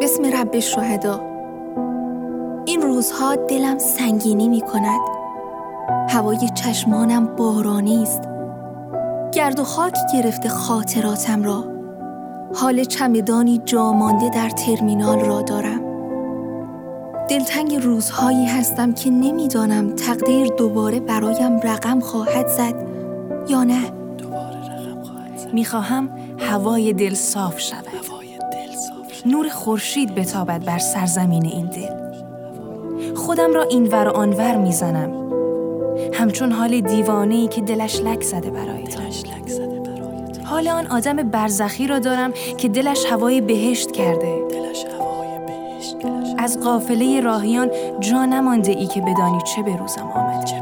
بسم رب الشهدا. این روزها دلم سنگینی می کند. هوای چشمانم بارانی است. گرد و خاک گرفته خاطراتم را. حال چمدانی جا مانده در ترمینال را دارم. دلتنگ روزهایی هستم که نمیدانم تقدیر دوباره برایم رقم خواهد زد یا نه. میخواهم هوای دل صاف شود. نور خورشید بتابد بر سرزمین این دل. خودم را اینور و آنور میزنم، همچون حال دیوانه‌ای که دلش لک زده برایتان. حال آن آدم برزخی را دارم که دلش هوای بهشت کرده. از قافله راهیان جا نمانده ای که بدانی چه به روزم آمده.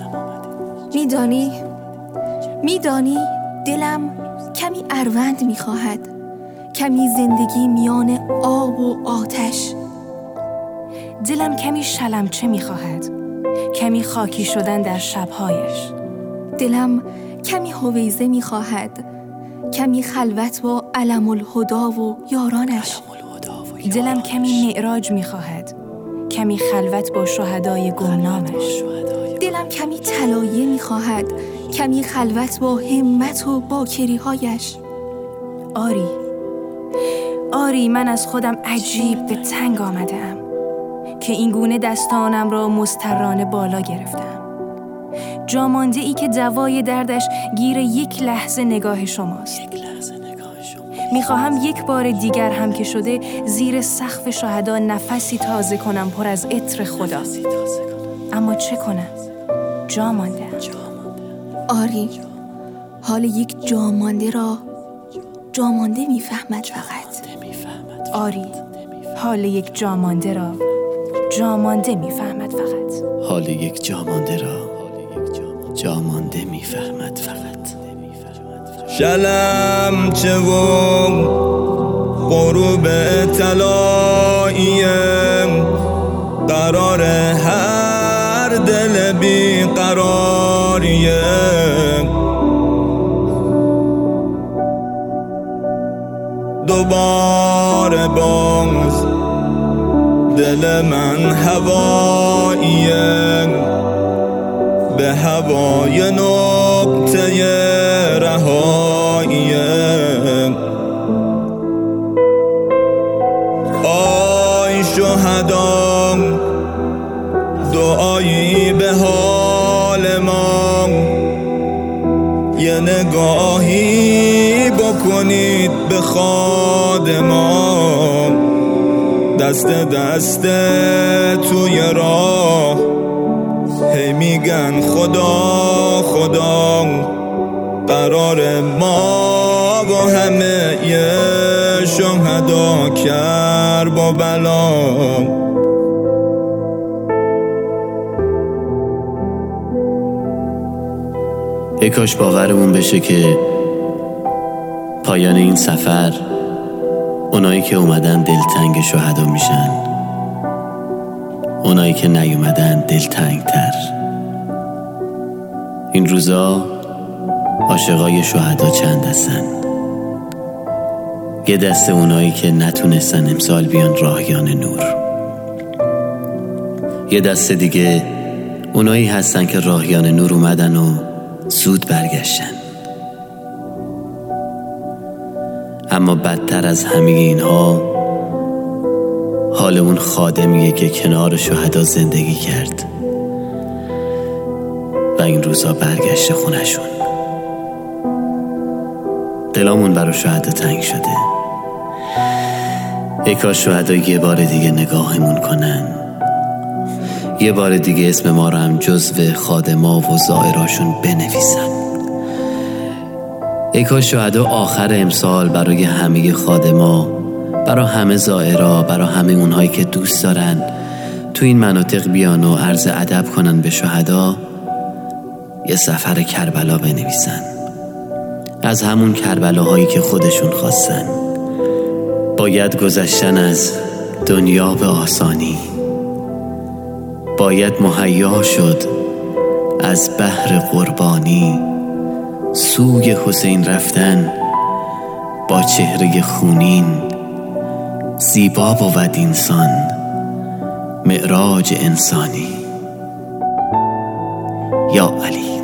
میدانی دلم کمی اروند میخواهد، کمی زندگی میان آب و آتش. دلم کمی شلمچه میخواهد، کمی خاکی شدن در شبهایش. دلم کمی هویزه میخواهد، کمی خلوت با علم الهدا و یارانش. دلم کمی معراج میخواهد، کمی خلوت با شهدای گمنامش. دلم کمی طلایه میخواهد، کمی خلوت با همت و باکریهایش. آری من از خودم عجیب به تنگ آمدم که این گونه دستانم را مضطرانه بالا گرفتم. جامانده ای که دوای دردش گیر یک لحظه نگاه شماست. میخواهم یک بار دیگر هم که شده زیر سقف شهدا نفسی تازه کنم پر از عطر خدا. اما چه کنم؟ جا مانده. آری، حال یک جامانده را جامانده میفهمد فقط. آری، حال یک جامانده را جامانده میفهمد فقط. حال یک جامانده را جامانده میفهمد فقط. شلمچه و غروب طلاییم، قرار هر دل بی قراریه. دوباره باز دل من هواییم، به هوای نقطه رهاییم. آی شهدا، دعایی به حال ما، یه نگاهی بکنید به خادمان. دست دست توی راه هی میگن خدا خدا، قرار ما با همه یه شهدا کرب و بلا. ای کاش باورمون بشه که پایان این سفر اونایی که اومدن دلتنگ شهدا میشن، اونایی که نیومدن دلتنگ تر. این روزا عاشقای شهدا چند هستن. یه دسته اونایی که نتونستن امسال بیان راهیان نور، یه دسته دیگه اونایی هستن که راهیان نور اومدن و زود برگشتن. اما بدتر از همه اینها حال اون خادمیه که کنار شهدا زندگی کرد و این روزا برگشت خونشون. دلامون برای شهدا تنگ شده. ای کاش شهدا یه بار دیگه نگاهمون کنن، یه بار دیگه اسم ما رو هم جزو خادما و زائراشون بنویسن. ای کاش شهدا آخر امسال برای همه خادما، برای همه زائرا، برای همه اونهایی که دوست دارن تو این مناطق بیان و عرض ادب کنن به شهدا، یه سفر کربلا بنویسن. از همون کربلاهایی که خودشون خواستن. باید گذشتن از دنیا به آسانی، باید مهیا شد از بحر قربانی، سوی حسین رفتن با چهره خونین، زیبا بود اینسان معراج انسانی. یا علی.